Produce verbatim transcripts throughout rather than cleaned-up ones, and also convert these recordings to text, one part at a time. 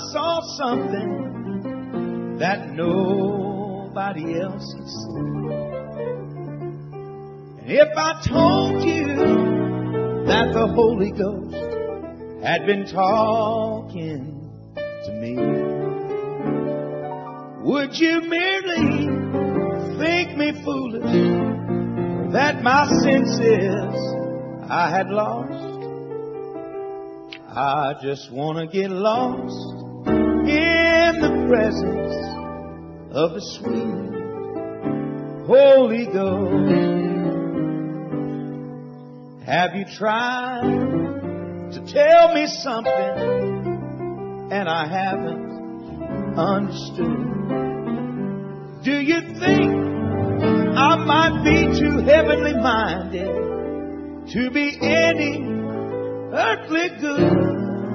saw something that nobody else has seen. And if I told you that the Holy Ghost had been talking to me, would you merely think me foolish, that my senses I had lost? I just want to get lost in the presence of the sweet Holy Ghost. Have you tried to tell me something and I haven't understood? Do you think I might be too heavenly minded to be any earthly good?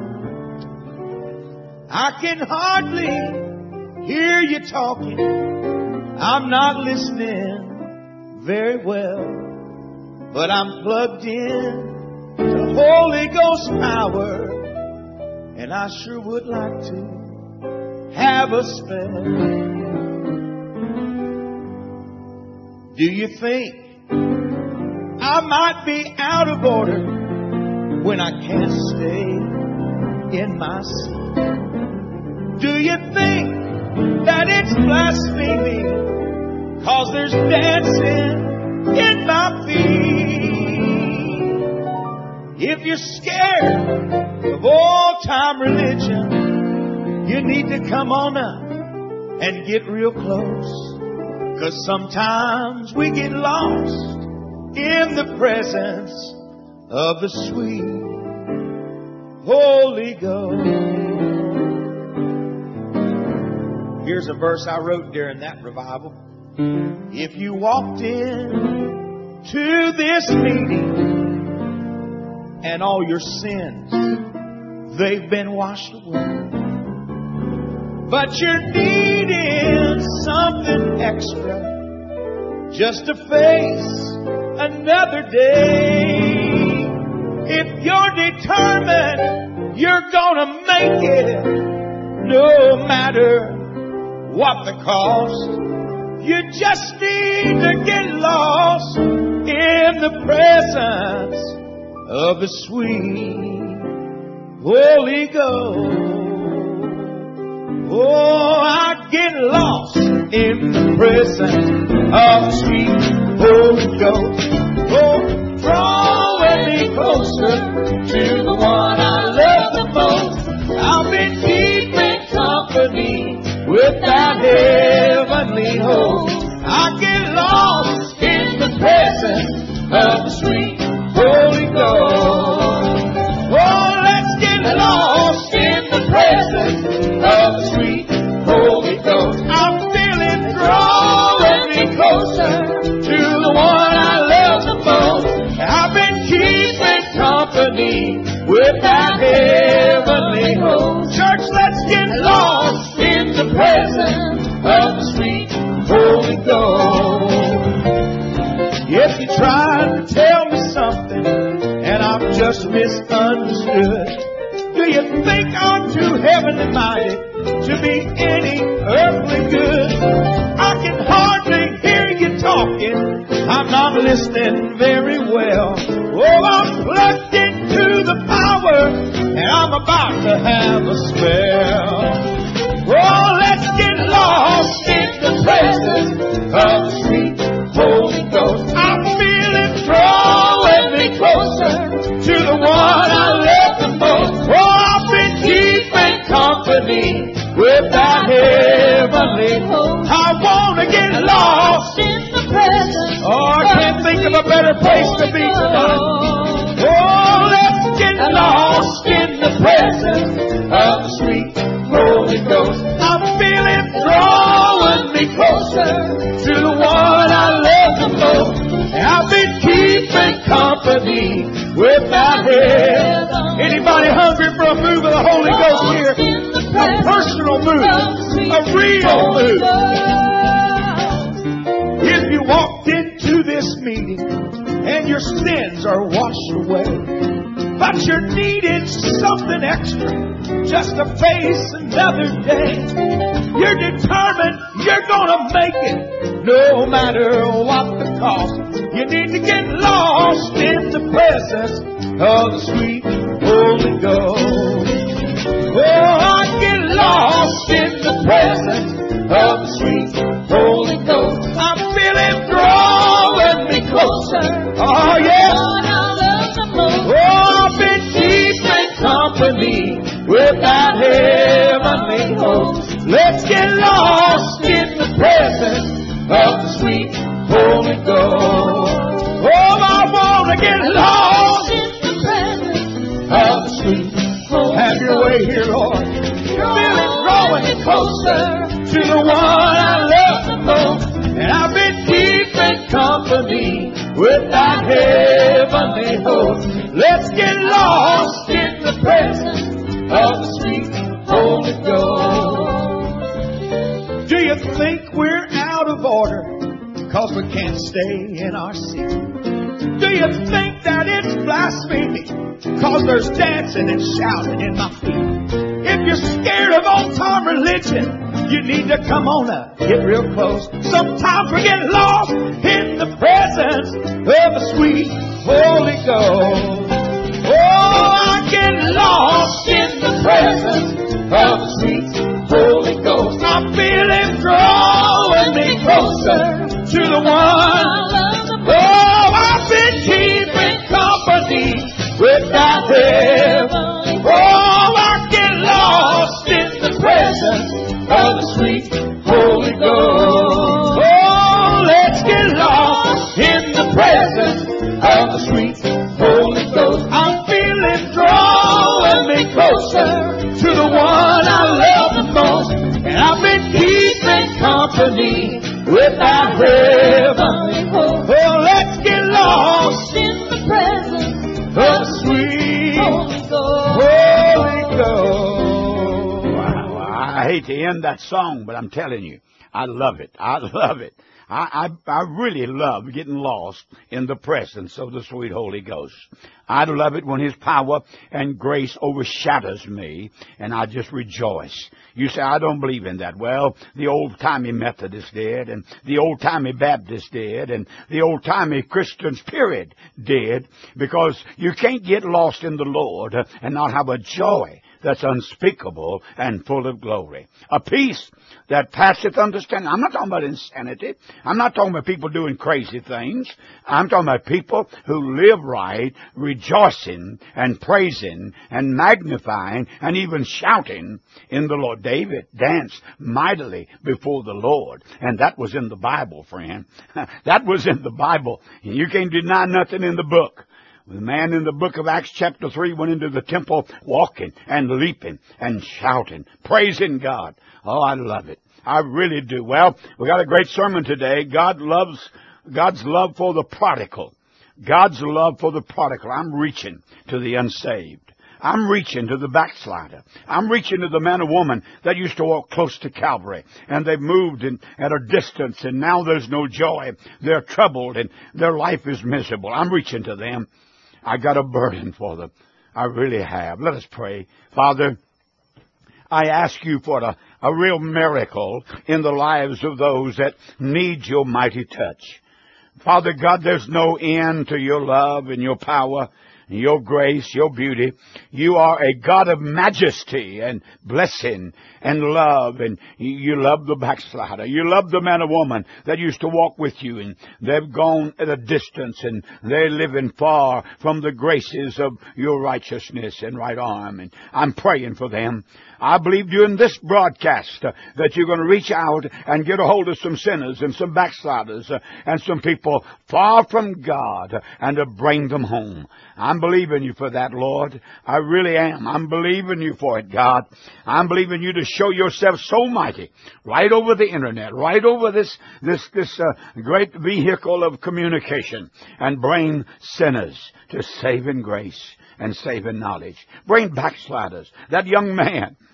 I can hardly hear you talking. I'm not listening very well, but I'm plugged in to Holy Ghost power, and I sure would like to have a spell. Do you think I might be out of order when I can't stay in my seat? Do you think that it's blasphemy 'cause there's dancing in my feet? If you're scared of old-time religion, you need to come on up and get real close, 'cause sometimes we get lost in the presence of the sweet Holy Ghost. Here's a verse I wrote during that revival. If you walked in to this meeting and all your sins, they've been washed away, but you're needing something extra just to face another day. If you're determined you're gonna make it, no matter what the cost, you just need to get lost in the presence of the sweet Holy Ghost. Oh, I get lost in the presence of the sweet Holy Ghost. Oh, drawing me closer to the one I love the most. I've been keeping company with that heavenly host. I get lost in the presence of the sweet Holy Ghost. Oh, let's get lost in the presence of the sweet Holy Ghost. I'm feeling drawing me closer to the one I love the most. I've been keeping company with that heavenly host. Church, let's get lost in the presence of the sweet Holy Ghost. If you tried to tell me something and I'm just misunderstood, do you think I'm too heavenly minded to be any earthly good? I can hardly hear you talking. I'm not listening very well. Oh, I'm plugged into the power and I'm about to have a spell. Oh, let's get lost in the presence of the sweet Holy Ghost. I'm feeling drawing me closer to the one I love the most. Oh, I've been keeping company with that heavenly host. I want to get lost in the presence. Oh, I can't think of a better place to be tonight. Oh, let's get lost in the presence of the sweet Holy Ghost. I'm feeling drawing me closer to the one I love the most. I've been keeping company with my head. Anybody hungry for a move of the Holy Ghost here? A personal move, a real move. If you walked into this meeting and your sins are washed away, but you're needing something extra just to face another day. You're determined you're gonna make it no matter what the cost. You need to get lost in the presence of the sweet Holy Ghost. Oh, I get lost in the presence of the sweet Holy Ghost. I feel Him drawing me closer. Oh, yeah. Oh, I've been keeping company with that heavenly host. Let's get lost in the presence of the sweet Holy Ghost. Oh, I want to get lost in the presence of the sweet Holy Ghost. Have your way here, Lord. Feel Him drawing me closer to the one I love the most. And I've been keeping company with that heavenly host. Let's get lost in the presence of the sweet Holy Ghost. Do you think we're out of order because we can't stay in our seat? Do you think that it's blasphemy because there's dancing and shouting in my feet? If you're scared of old-time religion, you need to come on up, get real close. Sometimes we get lost in the presence of the sweet Holy Ghost. Oh, I get lost in the presence of the sweet Holy Ghost. I feel Him drawing me closer to the one. Oh, I've been keeping company with that heaven. Oh, I get lost in the presence of the sweet Holy Ghost. Oh, let's get lost in the presence of the sweet Holy Ghost. I'm feeling drawing me closer to the one I love the most. And I've been keeping company with that heavenly host. Oh, let's get lost in the presence of the sweet Holy Ghost. Holy Ghost. Wow, I hate to end that song, but I'm telling you, I love it. I love it. I, I, I really love getting lost in the presence of the sweet Holy Ghost. I love it when His power and grace overshadows me, and I just rejoice. You say, I don't believe in that. Well, the old-timey Methodists did, and the old-timey Baptists did, and the old-timey Christians, period, did, because you can't get lost in the Lord and not have a joy that's unspeakable and full of glory. A peace that passeth understanding. I'm not talking about insanity. I'm not talking about people doing crazy things. I'm talking about people who live right, rejoicing and praising and magnifying and even shouting in the Lord. David danced mightily before the Lord. And that was in the Bible, friend. That was in the Bible. You can't deny nothing in the book. The man in the book of Acts chapter three went into the temple walking and leaping and shouting, praising God. Oh, I love it. I really do. Well, we got a great sermon today. God loves, God's love for the prodigal. God's love for the prodigal. I'm reaching to the unsaved. I'm reaching to the backslider. I'm reaching to the man or woman that used to walk close to Calvary, and they've moved in, at a distance, and now there's no joy. They're troubled, and their life is miserable. I'm reaching to them. I got a burden for them. I really have. Let us pray. Father, I ask you for a, a real miracle in the lives of those that need your mighty touch. Father God, there's no end to your love and your power, your grace, your beauty. You are a God of majesty and blessing and love, and you love the backslider. You love the man or woman that used to walk with you, and they've gone at a distance, and they're living far from the graces of your righteousness and right arm, and I'm praying for them. I believe during this broadcast uh, that you're going to reach out and get a hold of some sinners and some backsliders uh, and some people far from God uh, and to bring them home. I'm believing you for that, Lord. I really am. I'm believing you for it, God. I'm believing you to show yourself so mighty right over the internet, right over this this this uh, great vehicle of communication, and bring sinners to saving grace and saving knowledge. Bring backsliders. That young man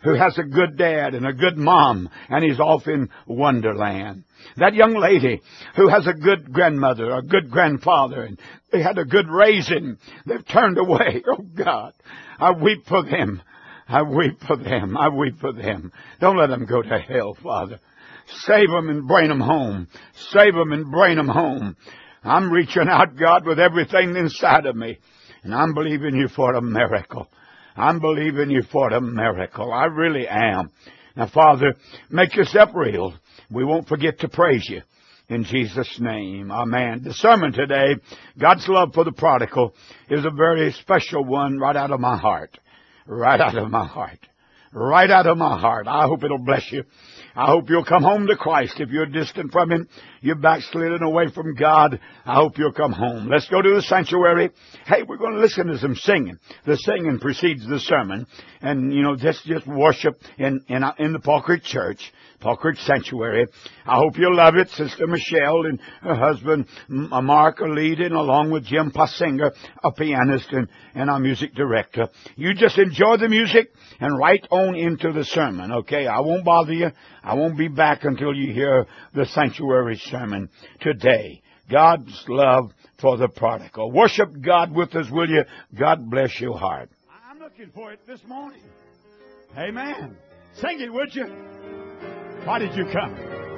who has a good dad and a good mom, and he's off in Wonderland. That young lady who has a good grandmother, a good grandfather, and they had a good raising. They've turned away. Oh, God, I weep for them. I weep for them. I weep for them. Don't let them go to hell, Father. Save them and bring them home. Save them and bring them home. I'm reaching out, God, with everything inside of me. And I'm believing you for a miracle. I'm believing you for a miracle. I really am. Now, Father, make yourself real. We won't forget to praise you. In Jesus' name, amen. The sermon today, God's love for the prodigal, is a very special one right out of my heart. Right out of my heart. Right out of my heart. I hope it'll bless you. I hope you'll come home to Christ. If you're distant from Him, you're backslidden away from God, I hope you'll come home. Let's go to the sanctuary. Hey, we're going to listen to some singing. The singing precedes the sermon. And, you know, just, just worship in, in, in the Paul Creek Church, Paul Creek Sanctuary. I hope you'll love it. Sister Michelle and her husband, Mark, are leading, along with Jim Passinger, a pianist and, and our music director. You just enjoy the music and right on into the sermon, okay? I won't bother you. I won't be back until you hear the sanctuary sermon today. God's love for the prodigal. Worship God with us, will you? God bless your heart. I'm looking for it this morning. Amen. Sing it, would you? Why did you come?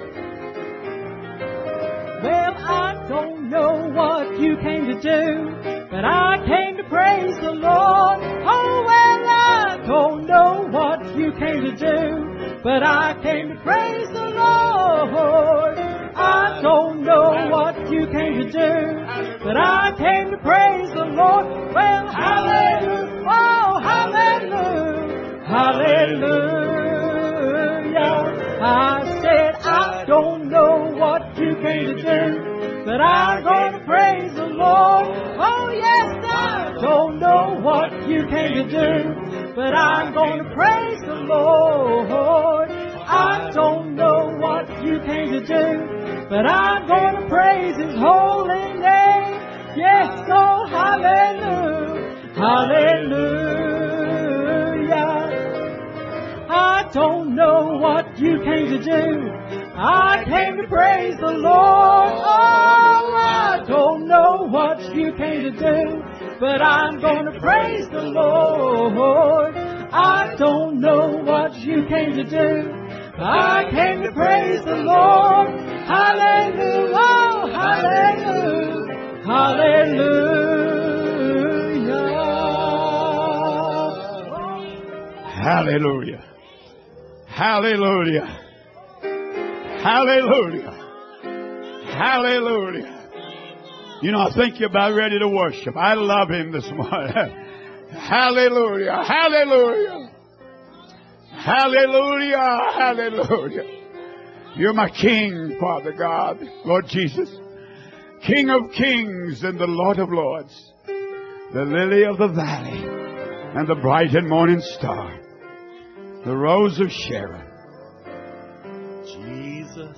Well, I don't know what you came to do, but I came to praise the Lord. Oh, well, I don't know what you came to do, but I came to praise the Lord. I don't know what you came to do, but I came to praise the Lord. Well, hallelujah, oh, hallelujah, hallelujah. I said, I don't know what you came to do, but I'm going to praise the Lord. Oh, yes, I don't know what you came to do, but I'm going to praise the Lord. I don't know what you came to do, but I'm going to praise His holy name. Yes, oh, hallelujah, hallelujah. I don't know what you came to do. I came to praise the Lord. Oh, I don't know what you came to do, but I'm going to praise the Lord. I don't know what you came to do. I came to praise the Lord. Hallelujah, oh, hallelujah, hallelujah. Hallelujah. Hallelujah. Hallelujah. Hallelujah. You know, I think you're about ready to worship. I love Him this morning. Hallelujah. Hallelujah. Hallelujah. Hallelujah. You're my King, Father God, Lord Jesus. King of kings and the Lord of lords. The lily of the valley and the bright and morning star. The rose of Sharon. Jesus,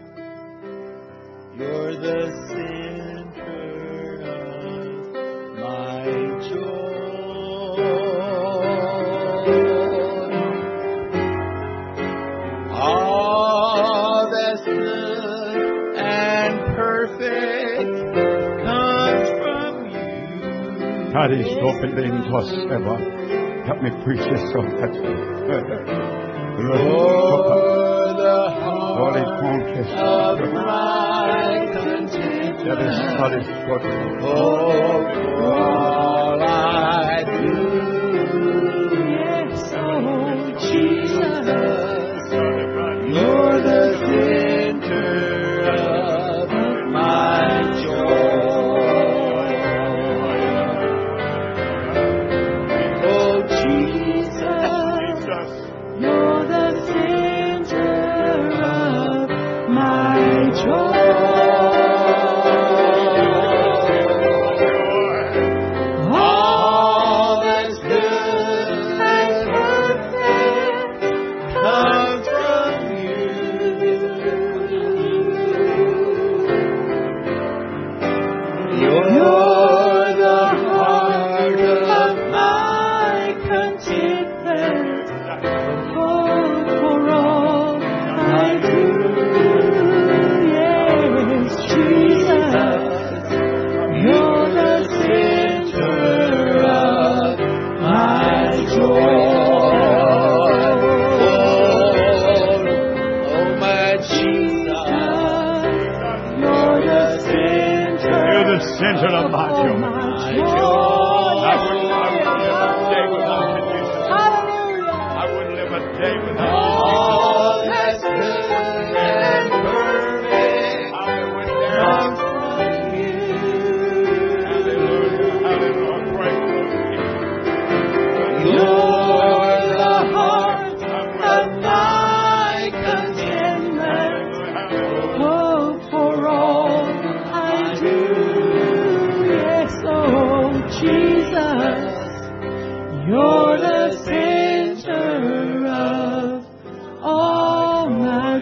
you're the center of my joy. All that's good and perfect comes from you. God is open to us ever. Help me preach this song. You're the heart of my contentment. Oh, all I do. Yes, oh, Jesus, you're the center of my joy. You're the center of all my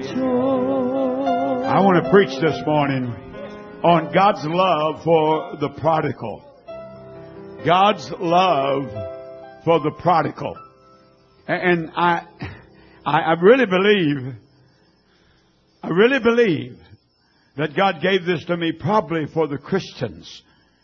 joy. I want to preach this morning on God's love for the prodigal. God's love for the prodigal. And I, I, I really believe, I really believe that God gave this to me probably for the Christians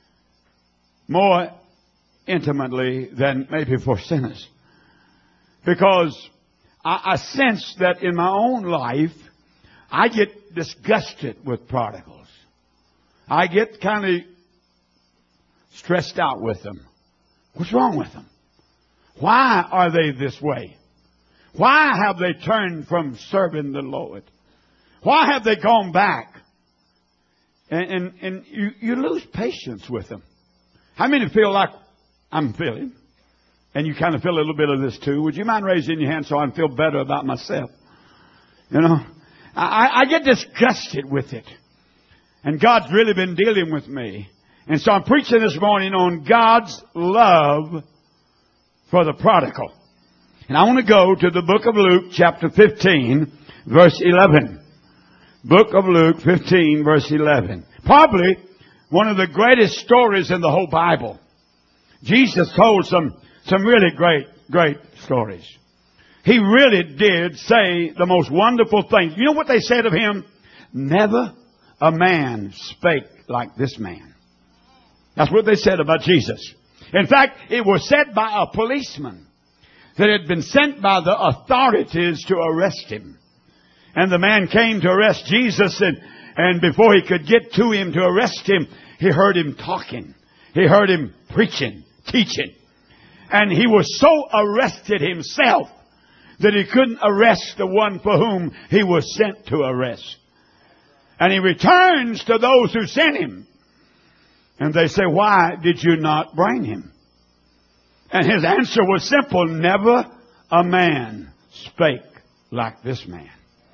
more intimately than maybe for sinners. Because I, I sense that in my own life, I get disgusted with prodigals. I get kind of stressed out with them. What's wrong with them? Why are they this way? Why have they turned from serving the Lord? Why have they gone back? And, and, and you, you lose patience with them. How many feel like I'm feeling? And you kind of feel a little bit of this too. Would you mind raising your hand so I can feel better about myself? You know, I, I get disgusted with it. And God's really been dealing with me. And so I'm preaching this morning on God's love for the prodigal. And I want to go to the book of Luke, chapter fifteen, verse eleven. Book of Luke, fifteen, verse eleven. Probably one of the greatest stories in the whole Bible. Jesus told some, some really great, great stories. He really did say the most wonderful things. You know what they said of him? Never a man spake like this man. That's what they said about Jesus. In fact, it was said by a policeman that had been sent by the authorities to arrest him. And the man came to arrest Jesus, and, and before he could get to him to arrest him, he heard him talking. He heard him preaching, teaching. And he was so arrested himself that he couldn't arrest the one for whom he was sent to arrest. And he returns to those who sent him. And they say, why did you not bring him? And his answer was simple. Never a man spake like this man.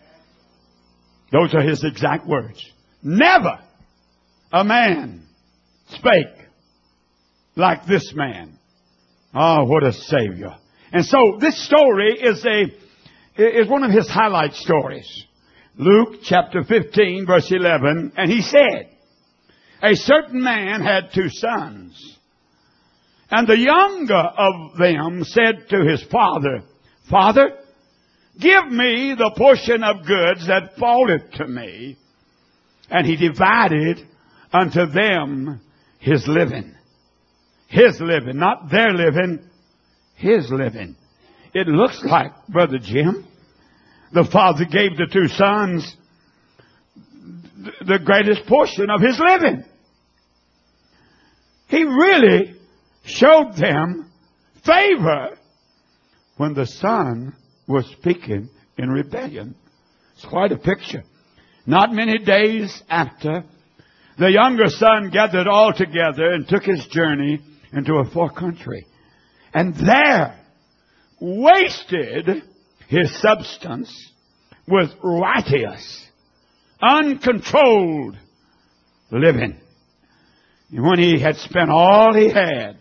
Those are his exact words. Never a man spake like this man. Oh, what a Savior. And so this story is a is one of his highlight stories. Luke chapter fifteen, verse eleven. And he said, a certain man had two sons. And the younger of them said to his father, Father, give me the portion of goods that falleth to me. And he divided unto them his living. His living, not their living, his living. It looks like, Brother Jim, the father gave the two sons the greatest portion of his living. He really showed them favor when the son was speaking in rebellion. It's quite a picture. Not many days after, the younger son gathered all together and took his journey into a far country. And there wasted his substance with riotous, uncontrolled living. And when he had spent all he had,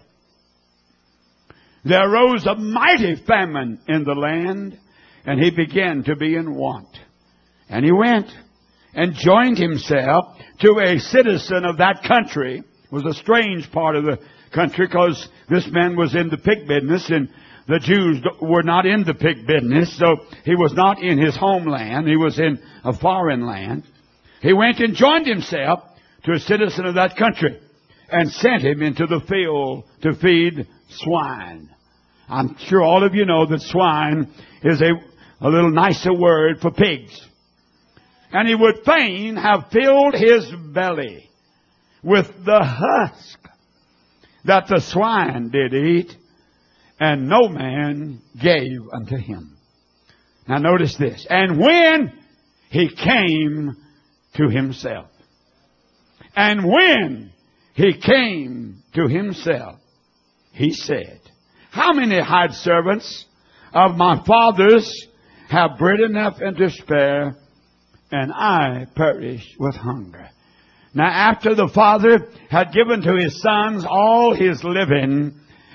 there arose a mighty famine in the land, and he began to be in want. And he went and joined himself to a citizen of that country. It was a strange part of the country because this man was in the pig business, and the Jews were not in the pig business, so he was not in his homeland. He was in a foreign land. He went and joined himself to a citizen of that country and sent him into the field to feed swine. I'm sure all of you know that swine is a, a little nicer word for pigs. And he would fain have filled his belly with the husk that the swine did eat, and no man gave unto him. Now notice this. And when he came to himself, and when he came to himself, he said, how many hired servants of my father's have bread enough and to spare, and I perish with hunger? Now after the father had given to his sons all his living,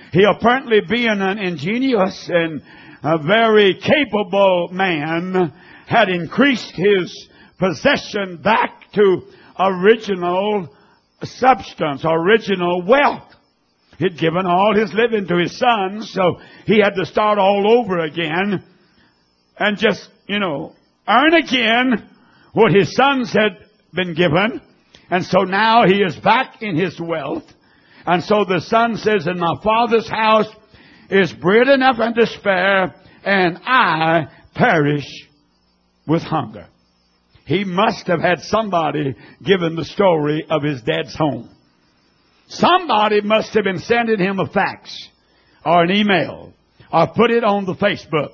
he apparently being an ingenious and a very capable man, had increased his possession back to original substance, original wealth. He'd given all his living to his sons, so he had to start all over again and just, you know, earn again what his sons had been given. And so now he is back in his wealth. And so the son says, in my father's house is bread enough and to spare, and I perish with hunger. He must have had somebody given the story of his dad's home. Somebody must have been sending him a fax or an email or put it on the Facebook.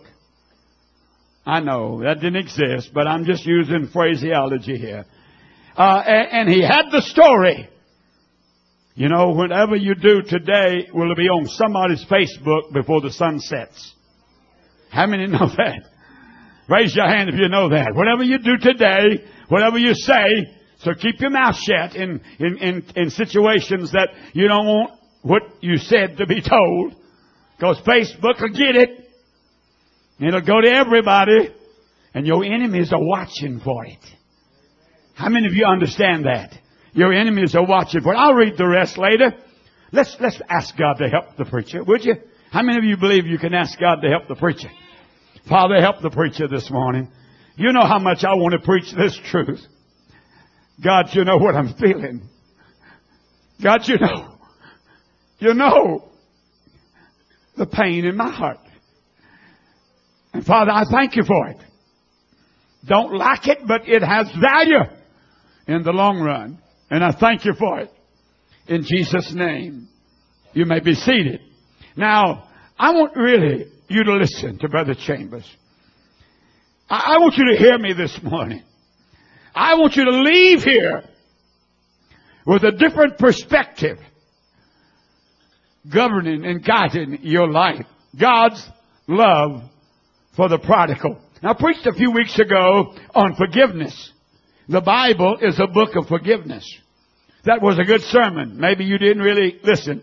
I know that didn't exist, but I'm just using phraseology here. Uh, and, and he had the story. You know, whatever you do today will be on somebody's Facebook before the sun sets. How many know that? Raise your hand if you know that. Whatever you do today, whatever you say, so keep your mouth shut in, in, in, in situations that you don't want what you said to be told. Because Facebook will get it. It'll go to everybody. And your enemies are watching for it. How many of you understand that? Your enemies are watching for it. I'll read the rest later. Let's, let's ask God to help the preacher, would you? How many of you believe you can ask God to help the preacher? Father, help the preacher this morning. You know how much I want to preach this truth. God, you know what I'm feeling. God, you know. You know the pain in my heart. And Father, I thank you for it. Don't like it, but it has value in the long run. And I thank you for it. In Jesus' name. You may be seated. Now, I want really you to listen to Brother Chambers. I, I want you to hear me this morning. I want you to leave here with a different perspective governing and guiding your life. God's love for the prodigal. Now, I preached a few weeks ago on forgiveness. The Bible is a book of forgiveness. That was a good sermon. Maybe you didn't really listen.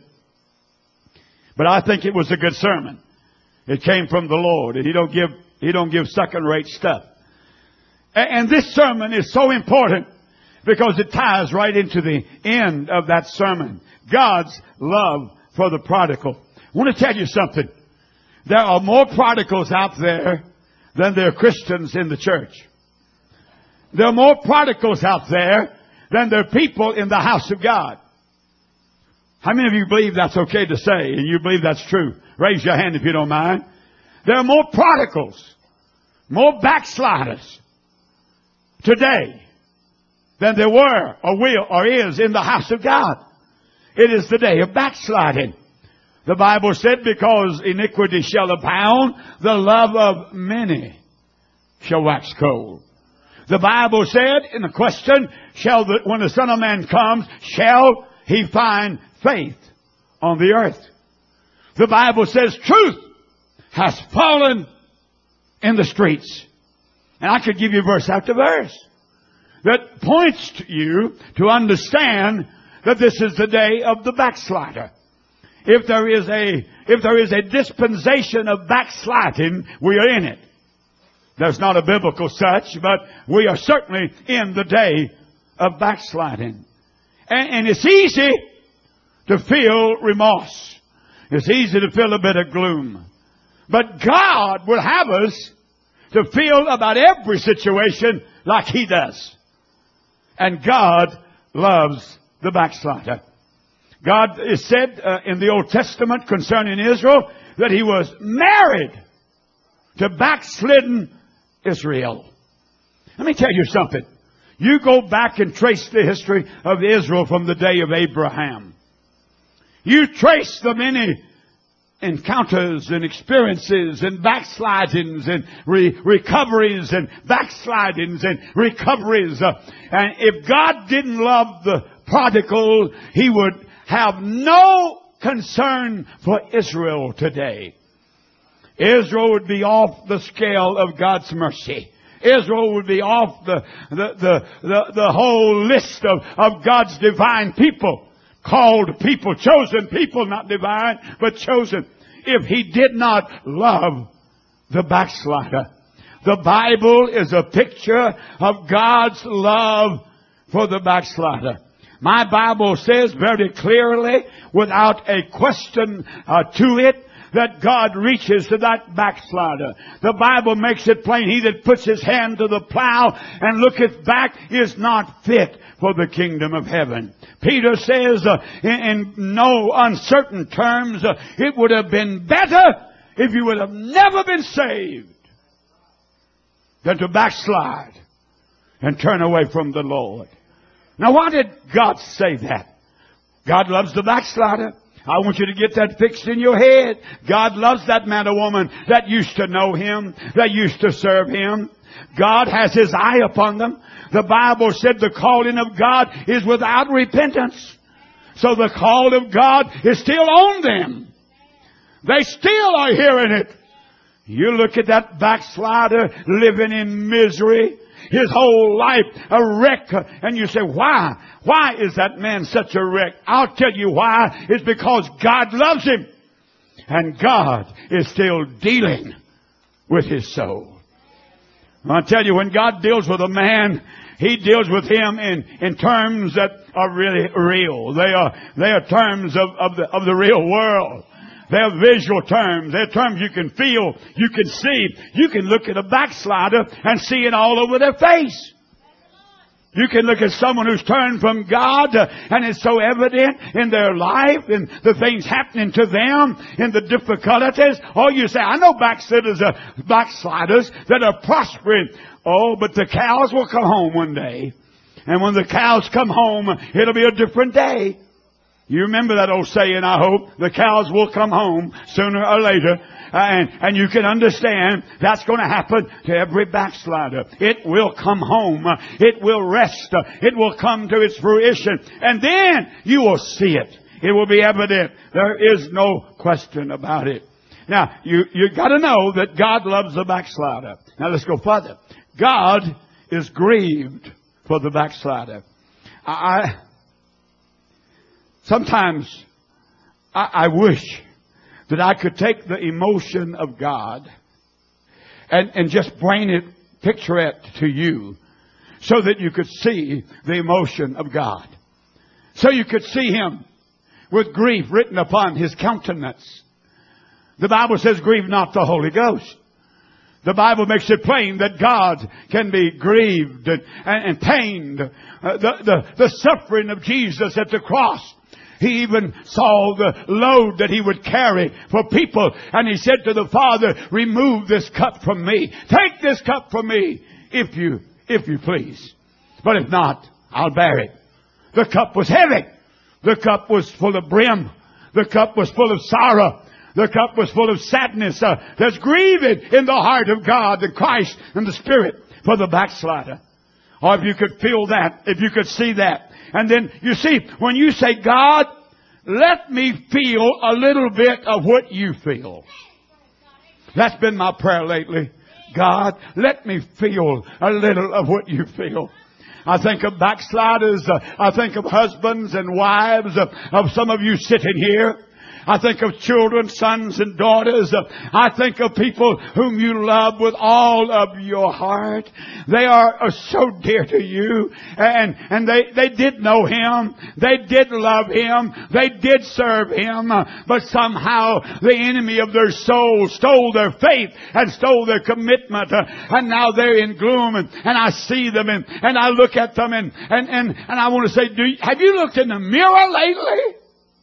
But I think it was a good sermon. It came from the Lord. And He don't give, He don't give second-rate stuff. And this sermon is so important because it ties right into the end of that sermon. God's love for the prodigal. I want to tell you something. There are more prodigals out there than there are Christians in the church. There are more prodigals out there than there are people in the house of God. How many of you believe that's okay to say and you believe that's true? Raise your hand if you don't mind. There are more prodigals, more backsliders today than there were or will or is in the house of God. It is the day of backsliding. The Bible said, because iniquity shall abound, the love of many shall wax cold. The Bible said in the question, shall the, when the Son of Man comes, shall He find faith on the earth? The Bible says truth has fallen in the streets. And I could give you verse after verse that points to you to understand that this is the day of the backslider. If there is a, if there is a dispensation of backsliding, we are in it. There's not a biblical such, but we are certainly in the day of backsliding. And, and it's easy to feel remorse. It's easy to feel a bit of gloom. But God will have us to feel about every situation like He does. And God loves the backslider. God is said uh, in the Old Testament concerning Israel that He was married to backslidden Israel. Let me tell you something. You go back and trace the history of Israel from the day of Abraham. You trace the many encounters and experiences and backslidings and re- recoveries and backslidings and recoveries. Uh, and if God didn't love the prodigal, He would have no concern for Israel today. Israel would be off the scale of God's mercy. Israel would be off the, the, the, the, the whole list of, of God's divine people. called people, chosen people, not divine, but chosen, if he did not love the backslider? The Bible is a picture of God's love for the backslider. My Bible says very clearly, without a question uh, to it, that God reaches to that backslider. The Bible makes it plain, he that puts his hand to the plow and looketh back is not fit for the kingdom of heaven. Peter says uh, in, in no uncertain terms, uh, it would have been better if you would have never been saved than to backslide and turn away from the Lord. Now, why did God say that? God loves the backslider. I want you to get that fixed in your head. God loves that man or woman that used to know Him, that used to serve Him. God has His eye upon them. The Bible said the calling of God is without repentance. So the call of God is still on them. They still are hearing it. You look at that backslider living in misery, his whole life a wreck, and you say, why? Why is that man such a wreck? I'll tell you why. It's because God loves him. And God is still dealing with his soul. I'll tell you, when God deals with a man, He deals with him in, in terms that are really real. They are, they are terms of, of the, of the real world. They're visual terms. They're terms you can feel, you can see. You can look at a backslider and see it all over their face. You can look at someone who's turned from God, uh, and it's so evident in their life, in the things happening to them, in the difficulties. Or you say, I know backsliders, uh, backsliders that are prospering. Oh, but the cows will come home one day. And when the cows come home, it'll be a different day. You remember that old saying, I hope. The cows will come home sooner or later. And, and you can understand that's going to happen to every backslider. It will come home. It will rest. It will come to its fruition. And then you will see it. It will be evident. There is no question about it. Now, you, you got to know that God loves the backslider. Now let's go further. God is grieved for the backslider. I, sometimes I, I wish that I could take the emotion of God and, and just bring it, picture it to you so that you could see the emotion of God. So you could see Him with grief written upon His countenance. The Bible says, grieve not the Holy Ghost. The Bible makes it plain that God can be grieved and, and, and pained. Uh, the, the, the suffering of Jesus at the cross. He even saw the load that He would carry for people. And He said to the Father, remove this cup from me. Take this cup from me, if you, if you please. But if not, I'll bear it. The cup was heavy. The cup was full of brim. The cup was full of sorrow. The cup was full of sadness. Uh, there's grieving in the heart of God, the Christ and the Spirit for the backslider. Or if you could feel that, if you could see that. And then, you see, when you say, God, let me feel a little bit of what you feel. That's been my prayer lately. God, let me feel a little of what you feel. I think of backsliders. Uh, I think of husbands and wives uh, of some of you sitting here. I think of children, sons and daughters. I think of people whom you love with all of your heart. They are, are so dear to you. And, and they, they did know Him. They did love Him. They did serve Him. But somehow the enemy of their soul stole their faith and stole their commitment. And now they're in gloom. And, and I see them and, and I look at them and, and, and, and I want to say, do you, have you looked in the mirror lately?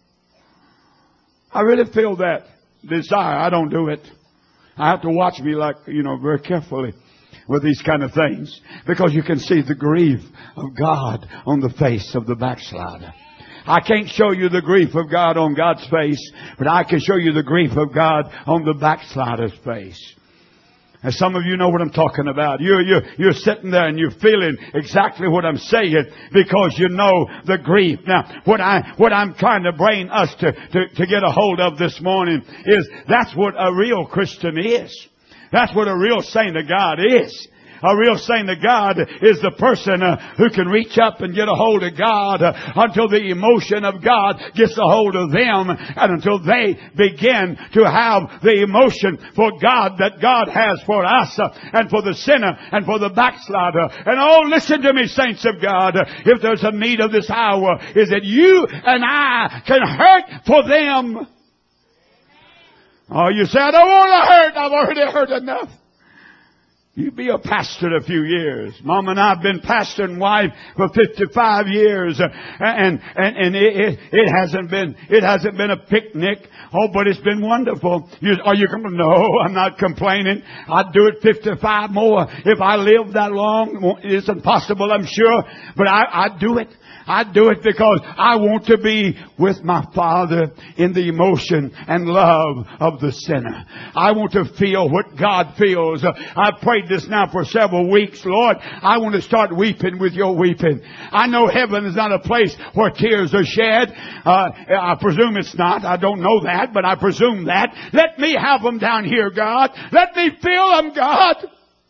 I really feel that desire. I don't do it. I have to watch me like, you know, very carefully with these kind of things. Because you can see the grief of God on the face of the backslider. I can't show you the grief of God on God's face, but I can show you the grief of God on the backslider's face. And some of you know what I'm talking about. You're, you're, you're sitting there and you're feeling exactly what I'm saying because you know the grief. Now, what I, what I'm trying to bring us to, to, to get a hold of this morning is that's what a real Christian is. That's what a real saint of God is. A real saint of God is the person uh, who can reach up and get a hold of God uh, until the emotion of God gets a hold of them, and until they begin to have the emotion for God that God has for us uh, and for the sinner and for the backslider. And oh, listen to me, saints of God. If there's a need of this hour, is that you and I can hurt for them. Oh, you say, I don't want to hurt. I've already hurt enough. You be a pastor a few years. Mom and I have been pastor and wife for fifty-five years, and and and it, it, it hasn't been it hasn't been a picnic. Oh, but it's been wonderful. You, are you going to? No, I'm not complaining. I'd do it fifty-five more if I lived that long. It's impossible, I'm sure, but I I'd do it. I do it because I want to be with my Father in the emotion and love of the sinner. I want to feel what God feels. I've prayed this now for several weeks. Lord, I want to start weeping with your weeping. I know heaven is not a place where tears are shed. Uh, I presume it's not. I don't know that, but I presume that. Let me have them down here, God. Let me feel them, God.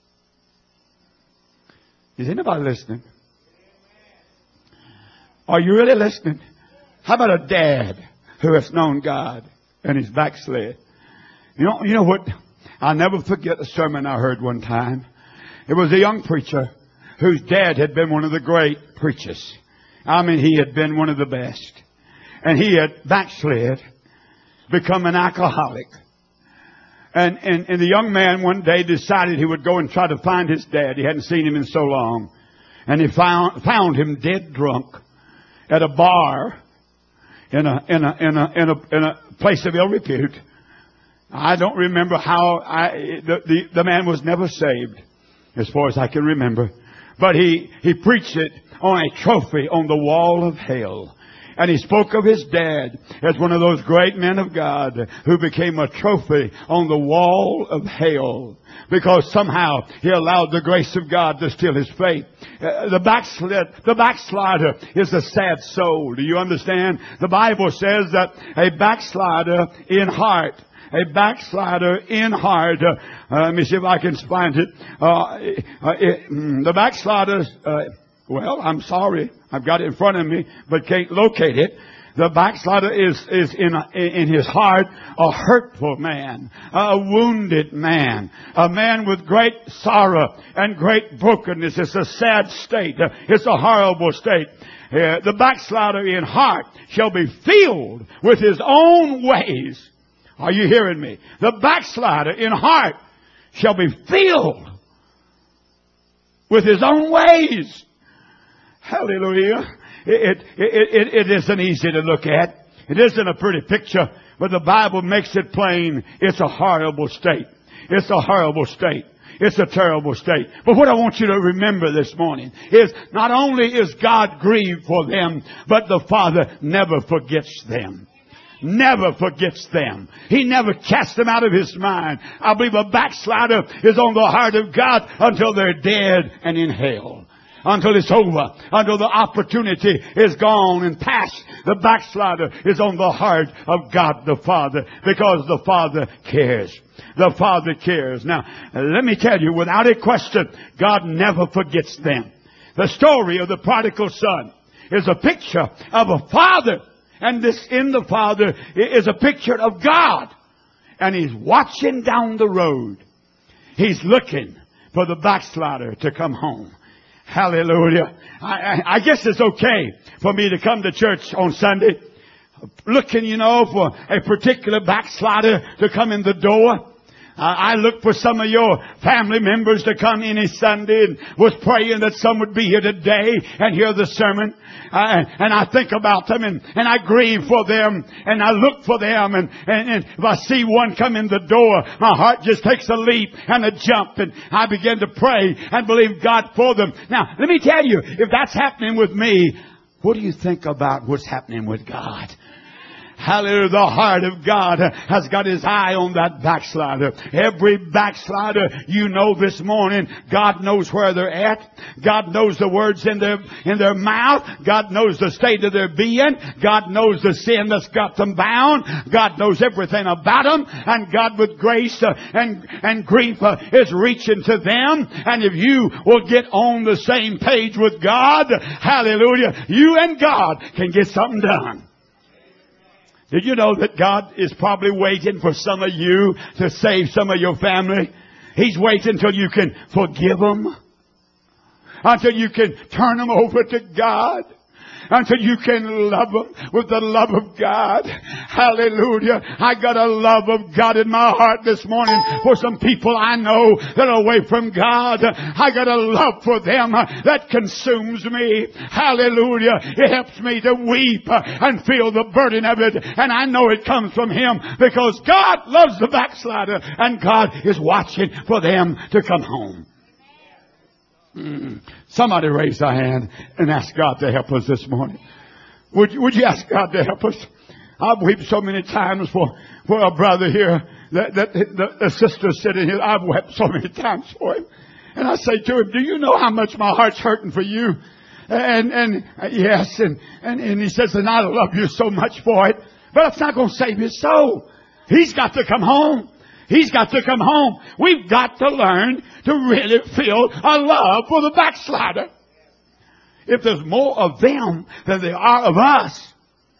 Is anybody listening? Are you really listening? How about a dad who has known God and he's backslid? You know, you know what? I'll never forget a sermon I heard one time. It was a young preacher whose dad had been one of the great preachers. I mean, he had been one of the best. And he had backslid, become an alcoholic. And, and, and the young man one day decided he would go and try to find his dad. He hadn't seen him in so long. And he found, found him dead drunk at a bar in a, in a, in a, in a, in a place of ill repute. I don't remember how I, the, the, the man was never saved as far as I can remember. But he, he preached it on a trophy on the wall of hell. And he spoke of his dad as one of those great men of God who became a trophy on the wall of hell because somehow he allowed the grace of God to steal his faith. Uh, the backslid, the backslider is a sad soul. Do you understand? The Bible says that a backslider in heart, a backslider in heart. Uh, uh, let me see if I can find it. Uh, uh, it mm, the backslider. Uh, Well, I'm sorry. I've got it in front of me, but can't locate it. The backslider is, is in, a, in his heart a hurtful man, a wounded man, a man with great sorrow and great brokenness. It's a sad state. It's a horrible state. Uh, the backslider in heart shall be filled with his own ways. Are you hearing me? The backslider in heart shall be filled with his own ways. Hallelujah. It, it, it, it isn't easy to look at. It isn't a pretty picture, but the Bible makes it plain. It's a horrible state. It's a horrible state. It's a terrible state. But what I want you to remember this morning is not only is God grieved for them, but the Father never forgets them. Never forgets them. He never casts them out of His mind. I believe a backslider is on the heart of God until they're dead and in hell. Until it's over. Until the opportunity is gone and past. The backslider is on the heart of God the Father. Because the Father cares. The Father cares. Now, let me tell you, without a question, God never forgets them. The story of the prodigal son is a picture of a father. And this in the Father is a picture of God. And He's watching down the road. He's looking for the backslider to come home. Hallelujah. I, I, I guess it's okay for me to come to church on Sunday looking, you know, for a particular backslider to come in the door. Uh, I look for some of your family members to come any Sunday and was praying that some would be here today and hear the sermon. Uh, and I think about them and, and I grieve for them and I look for them. And, and, and if I see one come in the door, my heart just takes a leap and a jump and I begin to pray and believe God for them. Now, let me tell you, if that's happening with me, what do you think about what's happening with God? Hallelujah. The heart of God has got His eye on that backslider. Every backslider you know this morning, God knows where they're at. God knows the words in their, in their mouth. God knows the state of their being. God knows the sin that's got them bound. God knows everything about them. And God with grace uh, and, and grief uh, is reaching to them. And if you will get on the same page with God, hallelujah, you and God can get something done. Did you know that God is probably waiting for some of you to save some of your family? He's waiting until you can forgive them. Until you can turn them over to God. Until you can love them with the love of God. Hallelujah. I got a love of God in my heart this morning for some people I know that are away from God. I got a love for them that consumes me. Hallelujah. It helps me to weep and feel the burden of it. And I know it comes from Him because God loves the backslider and God is watching for them to come home. Mm. Somebody raise their hand and ask God to help us this morning. Would you, would you ask God to help us? I've wept so many times for, for a brother here, that, that the, the sister sitting here. I've wept so many times for him. And I say to him, do you know how much my heart's hurting for you? And, and, uh, yes, and, and, and he says, and I love you so much for it. But it's not going to save his soul. He's got to come home. He's got to come home. We've got to learn to really feel a love for the backslider. If there's more of them than there are of us,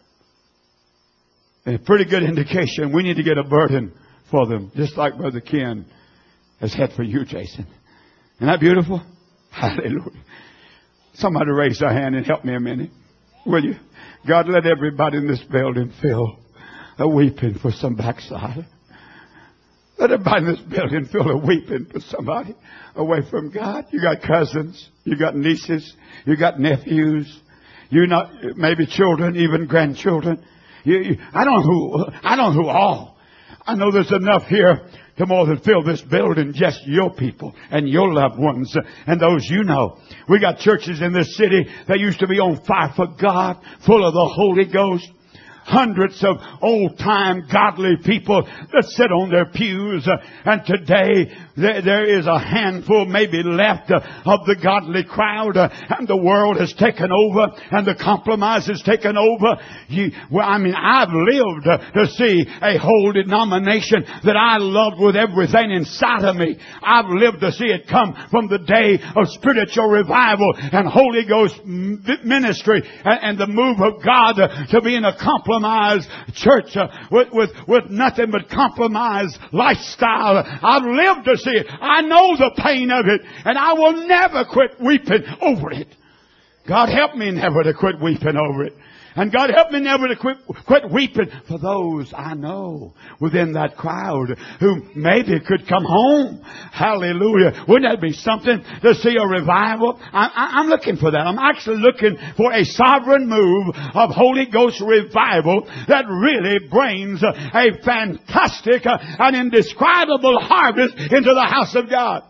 a pretty good indication we need to get a burden for them, just like Brother Ken has had for you, Jason. Isn't that beautiful? Hallelujah. Somebody raise their hand and help me a minute, will you? God, let everybody in this building feel a weeping for some backslider. Let everybody in this building feel a weeping for somebody away from God. You got cousins. You got nieces. You got nephews. You not maybe children, even grandchildren. You, you, I don't know who. I don't know who all. I know there's enough here to more than fill this building. Just your people and your loved ones and those you know. We got churches in this city that used to be on fire for God, full of the Holy Ghost. Hundreds of old-time godly people that sit on their pews. Uh, and today there, there is a handful maybe left uh, of the godly crowd. Uh, and the world has taken over. And the compromise has taken over. You, well, I mean, I've lived uh, to see a whole denomination that I loved with everything inside of me. I've lived to see it come from the day of spiritual revival and Holy Ghost ministry and, and the move of God uh, to be in a compromise church uh, with, with, with nothing but compromised lifestyle. I've lived to see it. I know the pain of it, and I will never quit weeping over it. God help me never to quit weeping over it. And God help me never to quit, quit weeping for those I know within that crowd who maybe could come home. Hallelujah. Wouldn't that be something to see a revival? I, I, I'm looking for that. I'm actually looking for a sovereign move of Holy Ghost revival that really brings a fantastic and indescribable harvest into the house of God.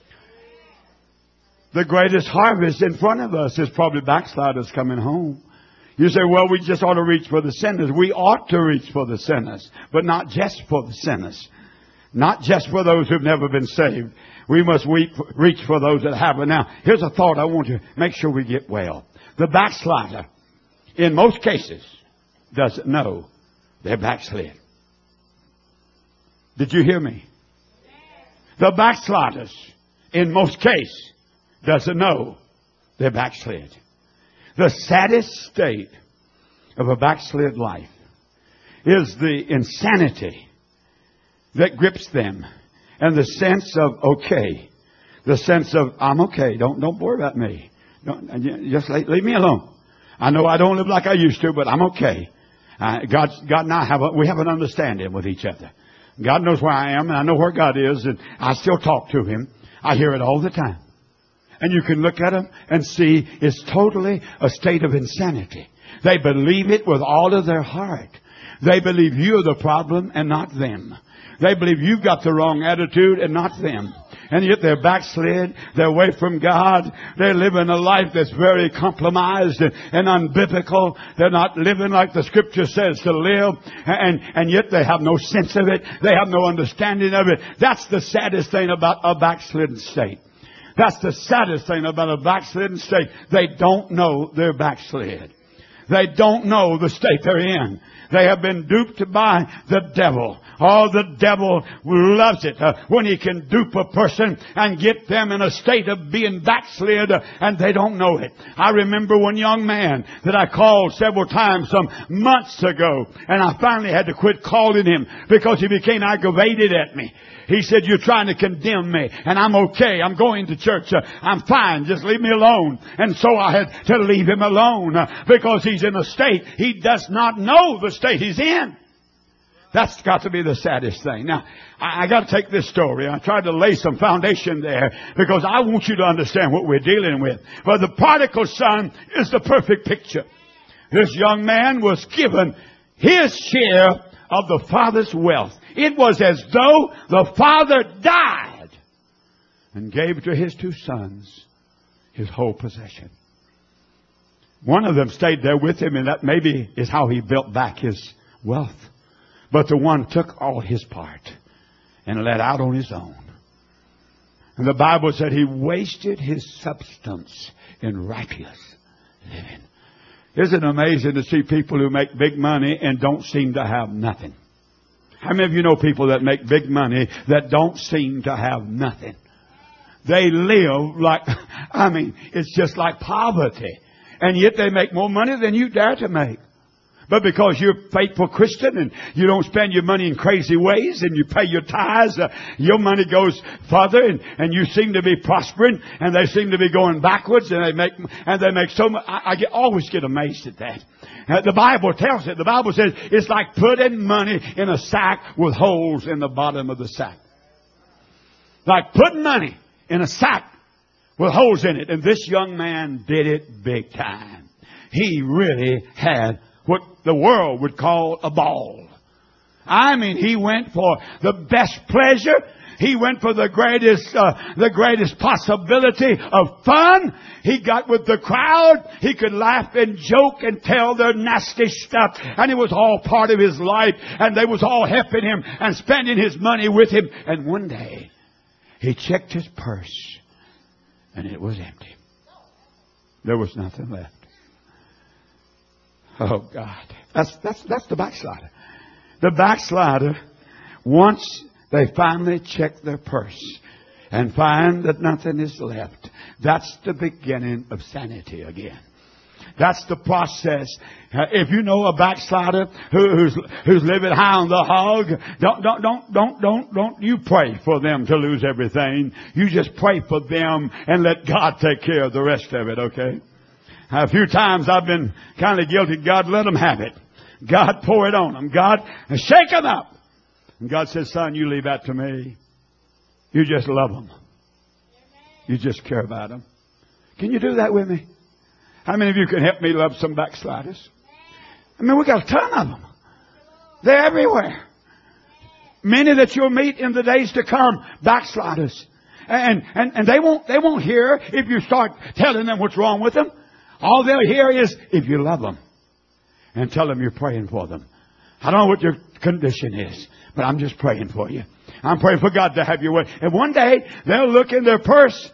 The greatest harvest in front of us is probably backsliders coming home. You say, well, we just ought to reach for the sinners. We ought to reach for the sinners, but not just for the sinners. Not just for those who've never been saved. We must weep, reach for those that haven't. Now, here's a thought I want to make sure we get well. The backslider, in most cases, doesn't know they're backslid. Did you hear me? The backsliders, in most cases, doesn't know they're backslid. The saddest state of a backslid life is the insanity that grips them and the sense of okay. The sense of I'm okay. Don't don't worry about me. Don't, just leave, leave me alone. I know I don't live like I used to, but I'm okay. Uh, God, God and I have a, we have an understanding with each other. God knows where I am and I know where God is and I still talk to Him. I hear it all the time. And you can look at them and see it's totally a state of insanity. They believe it with all of their heart. They believe you're the problem and not them. They believe you've got the wrong attitude and not them. And yet they're backslid. They're away from God. They're living a life that's very compromised and, and unbiblical. They're not living like the Scripture says to live. And, and yet they have no sense of it. They have no understanding of it. That's the saddest thing about a backslidden state. That's the saddest thing about a backslidden state. They don't know they're backslid. They don't know the state they're in. They have been duped by the devil. Oh, the devil loves it uh, when he can dupe a person and get them in a state of being backslid uh, and they don't know it. I remember one young man that I called several times some months ago, and I finally had to quit calling him because he became aggravated at me. He said, "You're trying to condemn me, and I'm okay. I'm going to church. Uh, I'm fine. Just leave me alone." And so I had to leave him alone uh, because he's in a state he does not know the state he's in. That's got to be the saddest thing. Now, I, I got to take this story. I tried to lay some foundation there because I want you to understand what we're dealing with. But the prodigal son is the perfect picture. This young man was given his share of the father's wealth. It was as though the father died and gave to his two sons his whole possession. One of them stayed there with him, and that maybe is how he built back his wealth. But the one took all his part and let out on his own. And the Bible said he wasted his substance in righteous living. Isn't it amazing to see people who make big money and don't seem to have nothing? How many of you know people that make big money that don't seem to have nothing? They live like, I mean, it's just like poverty. And yet they make more money than you dare to make. But because you're a faithful Christian and you don't spend your money in crazy ways and you pay your tithes, uh, your money goes further and, and you seem to be prospering and they seem to be going backwards and they make, and they make so much. I, I get, always get amazed at that. Uh, the Bible tells it. The Bible says it's like putting money in a sack with holes in the bottom of the sack. Like putting money in a sack with holes in it. And this young man did it big time. He really had what the world would call a ball. I mean, he went for the best pleasure. He went for the greatest, uh, the greatest possibility of fun. He got with the crowd. He could laugh and joke and tell their nasty stuff. And it was all part of his life. And they was all helping him and spending his money with him. And one day, he checked his purse and it was empty. There was nothing left. Oh, God. That's, that's, that's the backslider. The backslider, once they finally check their purse and find that nothing is left, that's the beginning of sanity again. That's the process. Uh, if you know a backslider who, who's, who's living high on the hog, don't, don't, don't, don't, don't, don't you pray for them to lose everything. You just pray for them and let God take care of the rest of it, okay? A few times I've been kind of guilty. God, let them have it. God, pour it on them. God, shake them up. And God says, son, you leave that to me. You just love them. You just care about them. Can you do that with me? How many of you can help me love some backsliders? I mean, we got a ton of them. They're everywhere. Many that you'll meet in the days to come, backsliders. And, and, and they won't, they won't hear if you start telling them what's wrong with them. All they'll hear is if you love them and tell them you're praying for them. I don't know what your condition is, but I'm just praying for you. I'm praying for God to have your way. And one day they'll look in their purse.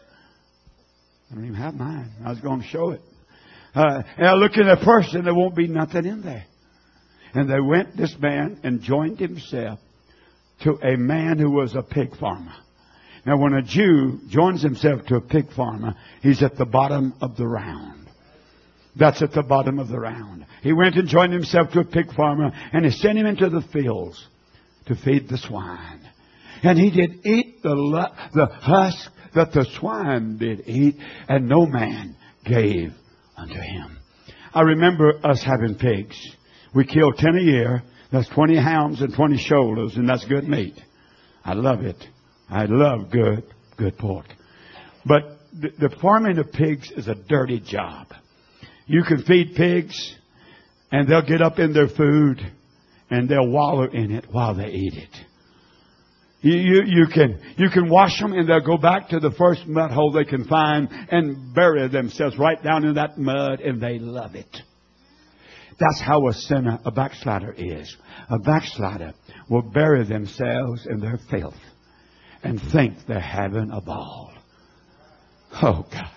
I don't even have mine. I was going to show it. Uh, and they'll look in their purse and there won't be nothing in there. And they went, this man, and joined himself to a man who was a pig farmer. Now when a Jew joins himself to a pig farmer, he's at the bottom of the round. That's at the bottom of the round. He went and joined himself to a pig farmer, and he sent him into the fields to feed the swine. And he did eat the, the husk that the swine did eat, and no man gave unto him. I remember us having pigs. We killed ten a year. That's twenty hams and twenty shoulders, and that's good meat. I love it. I love good, good pork. But the, the farming of pigs is a dirty job. You can feed pigs, and they'll get up in their food, and they'll wallow in it while they eat it. You, you, you can, you can wash them and they'll go back to the first mud hole they can find and bury themselves right down in that mud, and they love it. That's how a sinner, a backslider is. A backslider will bury themselves in their filth and think they're having a ball. Oh, God.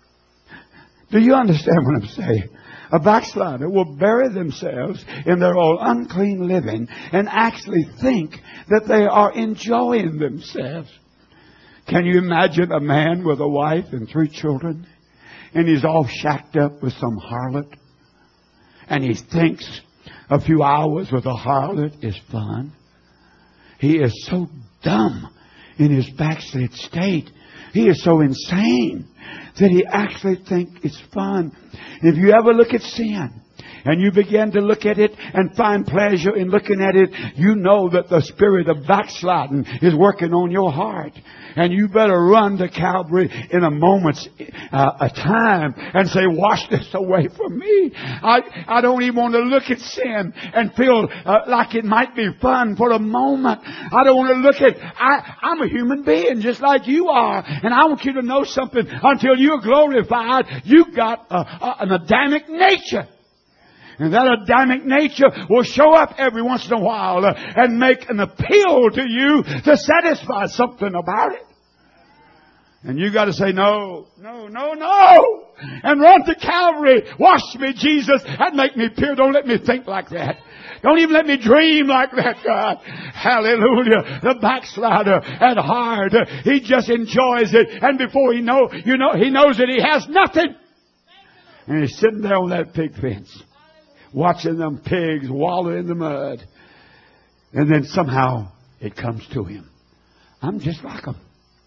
Do you understand what I'm saying? A backslider will bury themselves in their own unclean living and actually think that they are enjoying themselves. Can you imagine a man with a wife and three children, and he's all shacked up with some harlot, and he thinks a few hours with a harlot is fun? He is so dumb in his backslid state. He is so insane that he actually thinks it's fun. If you ever look at sin and you begin to look at it and find pleasure in looking at it, you know that the spirit of backsliding is working on your heart. And you better run to Calvary in a moment's uh, a time and say, wash this away from me. I, I don't even want to look at sin and feel uh, like it might be fun for a moment. I don't want to look at, I, I'm a human being just like you are. And I want you to know something. Until you're glorified, you've got uh, uh, an Adamic nature. And that Adamic nature will show up every once in a while uh, and make an appeal to you to satisfy something about it. And you got to say, no, no, no, no. And run to Calvary. Wash me, Jesus, and make me pure. Don't let me think like that. Don't even let me dream like that, God. Hallelujah. The backslider at heart, uh, he just enjoys it. And before he know, you know, he knows that he has nothing. And he's sitting there on that pig fence, watching them pigs wallow in the mud. And then somehow it comes to him. I'm just like them.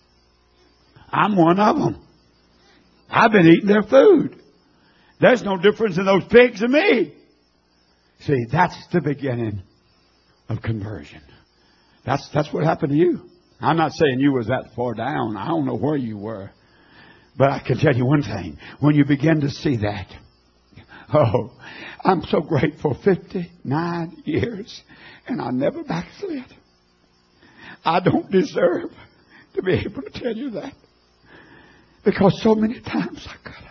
I'm one of them. I've been eating their food. There's no difference in those pigs and me. See, that's the beginning of conversion. That's, that's what happened to you. I'm not saying you was that far down. I don't know where you were. But I can tell you one thing. When you begin to see that, oh, I'm so grateful. fifty-nine years and I never backslid. I don't deserve to be able to tell you that. Because so many times I could have.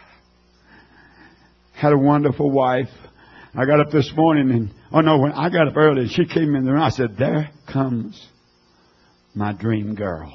Had a wonderful wife. I got up this morning and, oh no, when I got up early, she came in the room. I said, there comes my dream girl.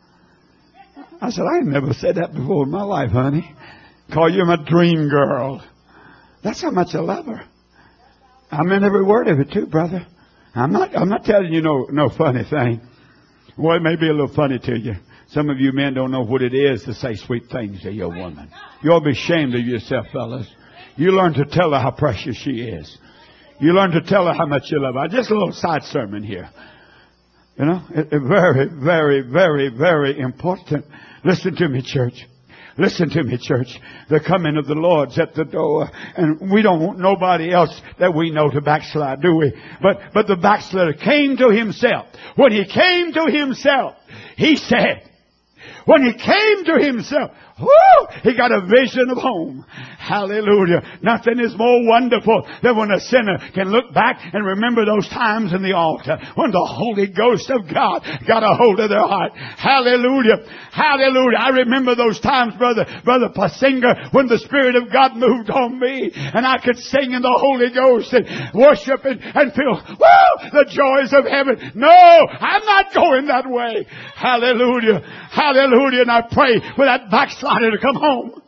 I said, I ain't never said that before in my life, honey. Call you my dream girl. That's how much I love her. I meant every word of it too, brother. I'm not, I'm not telling you no, no funny thing. Well, it may be a little funny to you. Some of you men don't know what it is to say sweet things to your woman. You ought to be ashamed of yourself, fellas. You learn to tell her how precious she is. You learn to tell her how much you love her. Just a little side sermon here. You know, it, it very, very, very, very important. Listen to me, church. Listen to me, church. The coming of the Lord's at the door. And we don't want nobody else that we know to backslide, do we? But, but the backslider came to himself. When he came to himself, he said, when he came to himself, whoo, he got a vision of home. Hallelujah. Nothing is more wonderful than when a sinner can look back and remember those times in the altar when the Holy Ghost of God got a hold of their heart. Hallelujah. Hallelujah. I remember those times, brother, brother Pasinger, when the Spirit of God moved on me and I could sing in the Holy Ghost and worship and, and feel, woo, the joys of heaven. No, I'm not going that way. Hallelujah. Hallelujah. And I pray for that backslider to come home.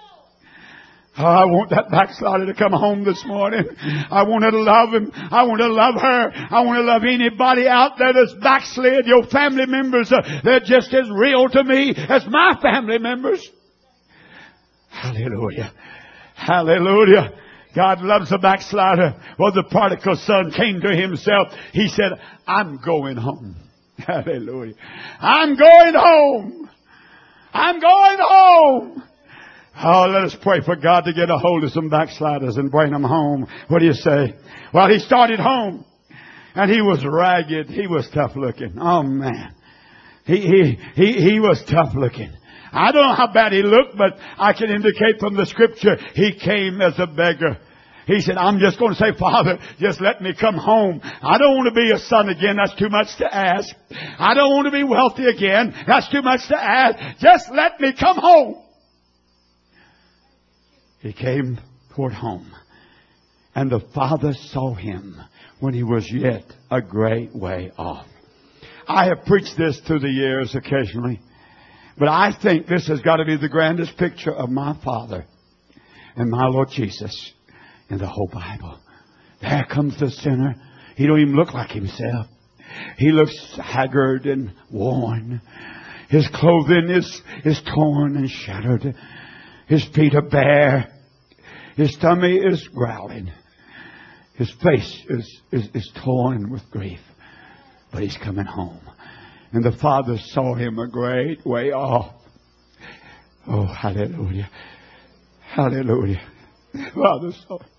Oh, I want that backslider to come home this morning. I want to love him. I want to love her. I want to love anybody out there that's backslid. Your family members, uh, they're just as real to me as my family members. Hallelujah. Hallelujah. God loves a backslider. Well, the prodigal son came to himself. He said, I'm going home. Hallelujah. I'm going home. I'm going home. Oh, let us pray for God to get a hold of some backsliders and bring them home. What do you say? Well, he started home and he was ragged. He was tough looking. Oh man. He, he, he, he was tough looking. I don't know how bad he looked, but I can indicate from the scripture he came as a beggar. He said, I'm just going to say, Father, just let me come home. I don't want to be a son again. That's too much to ask. I don't want to be wealthy again. That's too much to ask. Just let me come home. He came toward home. And the Father saw him when he was yet a great way off. I have preached this through the years occasionally. But I think this has got to be the grandest picture of my Father and my Lord Jesus in the whole Bible. There comes the sinner. He don't even look like himself. He looks haggard and worn. His clothing is, is torn and shattered. His feet are bare. His tummy is growling. His face is, is, is torn with grief. But he's coming home. And the Father saw him a great way off. Oh, hallelujah. Hallelujah. The Father saw him.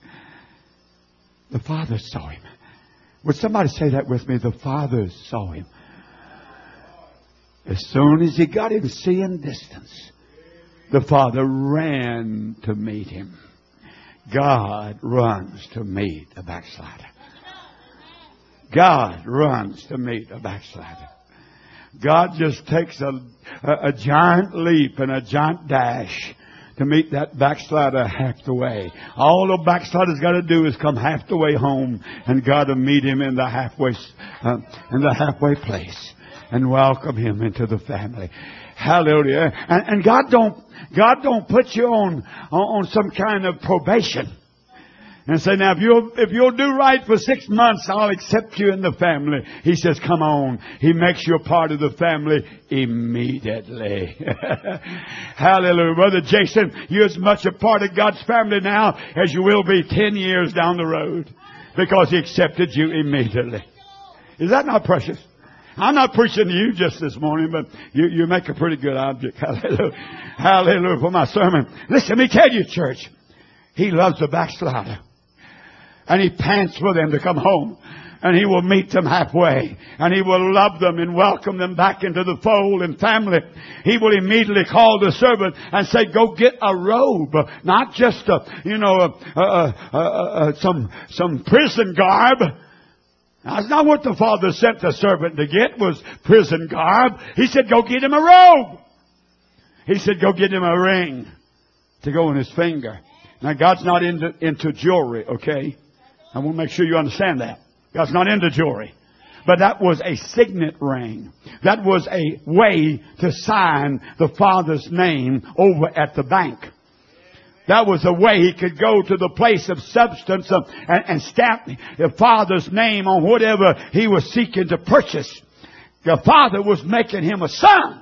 The Father saw him. Would somebody say that with me? The Father saw him. As soon as he got him seeing distance, the Father ran to meet him. God runs to meet a backslider. God runs to meet a backslider. God just takes a, a, a giant leap and a giant dash to meet that backslider half the way. All the backslider's got to do is come half the way home, and God will meet him in the halfway, uh, in the halfway place, and welcome him into the family. Hallelujah! And, and God don't, God don't put you on, on on some kind of probation. And say, now if you'll, if you'll do right for six months, I'll accept you in the family. He says, come on. He makes you a part of the family immediately. Hallelujah. Brother Jason, you're as much a part of God's family now as you will be ten years down the road. Because He accepted you immediately. Is that not precious? I'm not preaching to you just this morning, but you, you make a pretty good object. Hallelujah. Hallelujah for my sermon. Listen, let me tell you, church. He loves the backslider. And He pants for them to come home. And He will meet them halfway. And He will love them and welcome them back into the fold and family. He will immediately call the servant and say, go get a robe. Not just a, you know, a, a, a, a, a, some, some prison garb. That's not what the Father sent the servant to get, was prison garb. He said, go get him a robe. He said, go get him a ring to go in his finger. Now, God's not into, into jewelry, okay? I want to make sure you understand that. God's not into jewelry. But that was a signet ring. That was a way to sign the Father's name over at the bank. That was a way he could go to the place of substance and, and stamp the Father's name on whatever he was seeking to purchase. The Father was making him a son.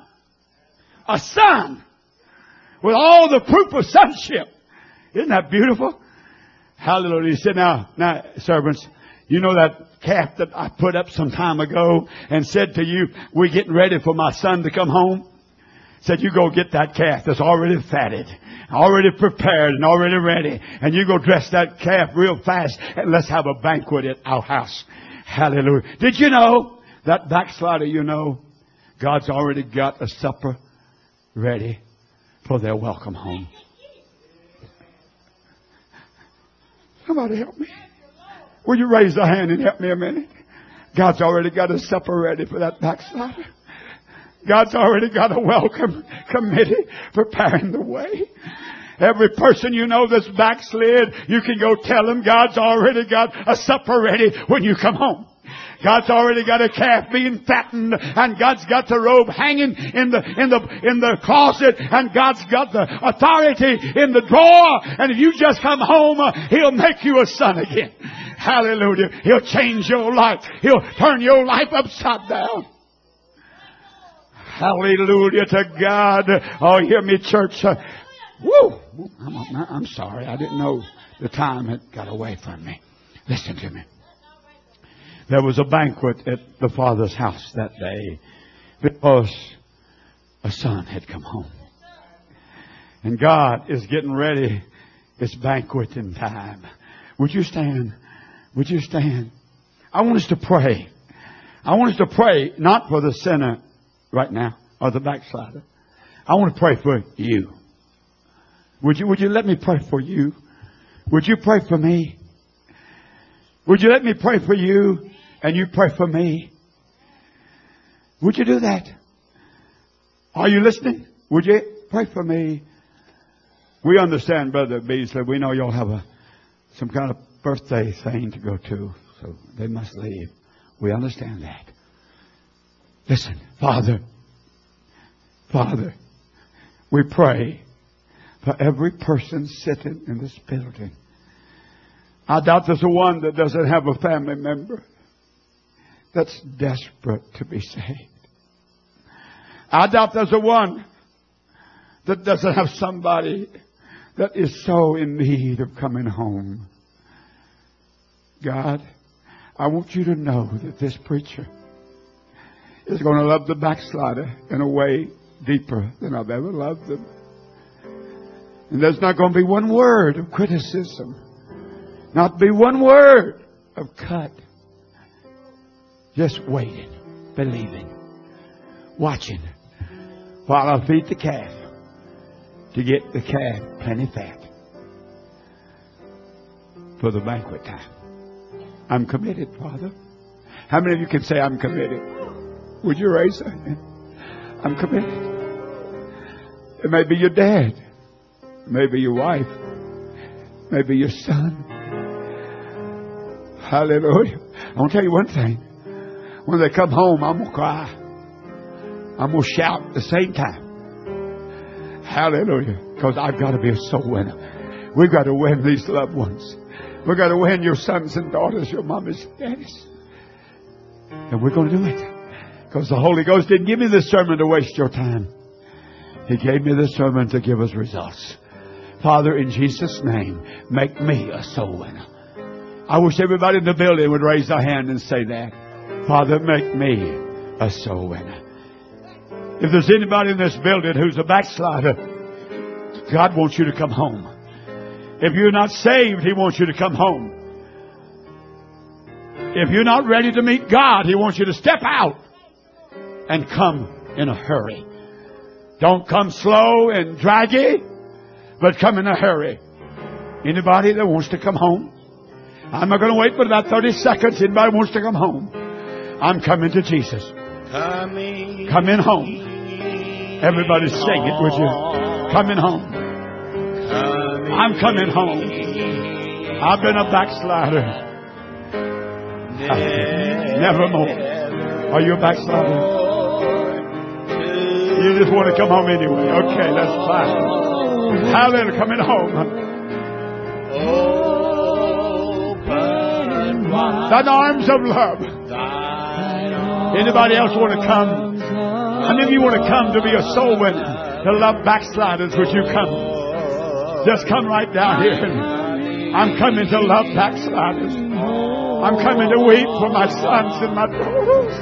A son. With all the proof of sonship. Isn't that beautiful? Hallelujah. He said, now, now, servants, you know that calf that I put up some time ago and said to you, we're getting ready for my son to come home? Said, you go get that calf that's already fatted, already prepared and already ready. And you go dress that calf real fast and let's have a banquet at our house. Hallelujah. Did you know that backslider, you know, God's already got a supper ready for their welcome home. Somebody help me. Will you raise a hand and help me a minute? God's already got a supper ready for that backslider. God's already got a welcome committee preparing the way. Every person you know that's backslid, you can go tell them God's already got a supper ready when you come home. God's already got a calf being fattened, and God's got the robe hanging in the in the in the closet, and God's got the authority in the drawer. And if you just come home, uh, He'll make you a son again. Hallelujah! He'll change your life. He'll turn your life upside down. Hallelujah to God! Oh, hear me, church. Uh, woo! I'm, I'm sorry. I didn't know the time had got away from me. Listen to me. There was a banquet at the Father's house that day because a son had come home. And God is getting ready. It's banqueting time. Would you stand? Would you stand? I want us to pray. I want us to pray not for the sinner right now or the backslider. I want to pray for you. Would you, would you let me pray for you? Would you pray for me? Would you let me pray for you and you pray for me? Would you do that? Are you listening? Would you pray for me? We understand, Brother Beasley. We know you'll have a some kind of birthday thing to go to, so they must leave. We understand that. Listen, Father, Father, we pray for every person sitting in this building. I doubt there's a one that doesn't have a family member that's desperate to be saved. I doubt there's a one that doesn't have somebody that is so in need of coming home. God, I want you to know that this preacher is going to love the backslider in a way deeper than I've ever loved them. And there's not going to be one word of criticism. Not be one word of cut. Just waiting, believing, watching while I feed the calf to get the calf plenty fat for the banquet time. I'm committed, Father. How many of you can say I'm committed? Would you raise your hand? I'm committed. It may be your dad. It may be your wife. It may be your son. Hallelujah. I want to tell you one thing. When they come home, I'm going to cry. I'm going to shout at the same time. Hallelujah. Because I've got to be a soul winner. We've got to win these loved ones. We've got to win your sons and daughters, your mommies and daddies. And we're going to do it. Because the Holy Ghost didn't give me this sermon to waste your time. He gave me this sermon to give us results. Father, in Jesus' name, make me a soul winner. I wish everybody in the building would raise their hand and say that. Father, make me a soul winner. If there's anybody in this building who's a backslider, God wants you to come home. If you're not saved, He wants you to come home. If you're not ready to meet God, He wants you to step out and come in a hurry. Don't come slow and draggy, but come in a hurry. Anybody that wants to come home? I'm not going to wait but about thirty seconds. Anybody wants to come home? I'm coming to Jesus. Coming. Coming home. Everybody sing it, would you? Coming home. Coming. I'm coming home. I've been a backslider. Never more. Are you a backslider? You just want to come home anyway. Okay, that's fine. Hallelujah. Coming home. Thine arms of love. Anybody else want to come? How many of you want to come to be a soul winner? To love backsliders? Would you come? Just come right down here. I'm coming to love backsliders. I'm coming to weep for my sons and my daughters.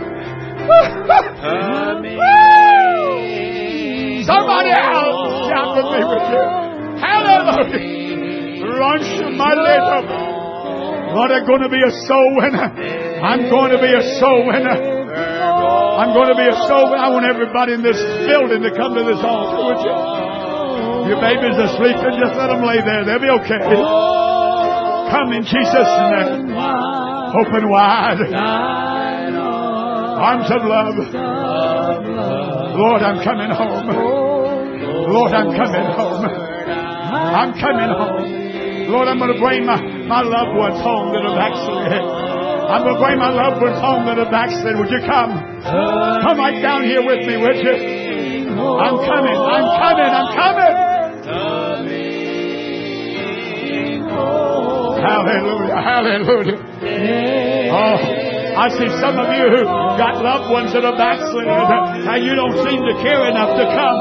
Somebody else shout with me with you. Hallelujah. Run my little. Lord, I'm going to be a soul winner. I'm going to be a soul winner. I'm going to be a soul winner. I want everybody in this building to come to this altar, would you? Your babies are sleeping, just let them lay there. They'll be okay. Come in Jesus' name. Open wide. Arms of love. Lord, I'm coming home. Lord, I'm coming home. I'm coming home. Lord, I'm going to bring my, my loved ones home that are backslid. I'm going to bring my loved ones home that are backslid. Would you come? Come right down here with me, would you? I'm coming. I'm coming. I'm coming. Hallelujah. Hallelujah. Oh, I see some of you who got loved ones that are backslid and you don't seem to care enough to come.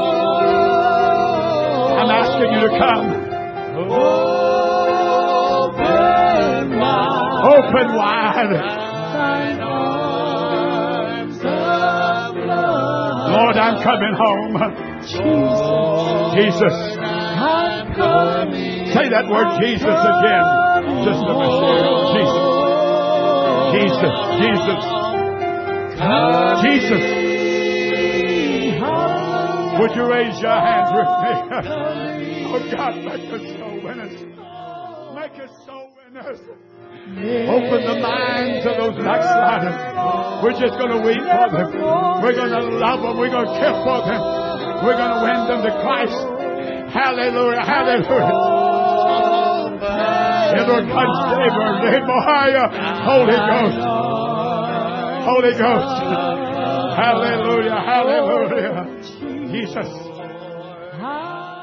I'm asking you to come. Open wide. Lord, I'm coming home. Jesus. Say that word Jesus again. Just a minute. Jesus. Jesus. Jesus. Would you raise your hands with me? Oh God, let us go. soul winners. Open the minds of those backsliders. We're just going to weep for them. We're going to love them. We're going to care for them. We're going to win them to Christ. Hallelujah. Hallelujah. Holy Ghost. Holy Ghost. Hallelujah. Hallelujah. Jesus.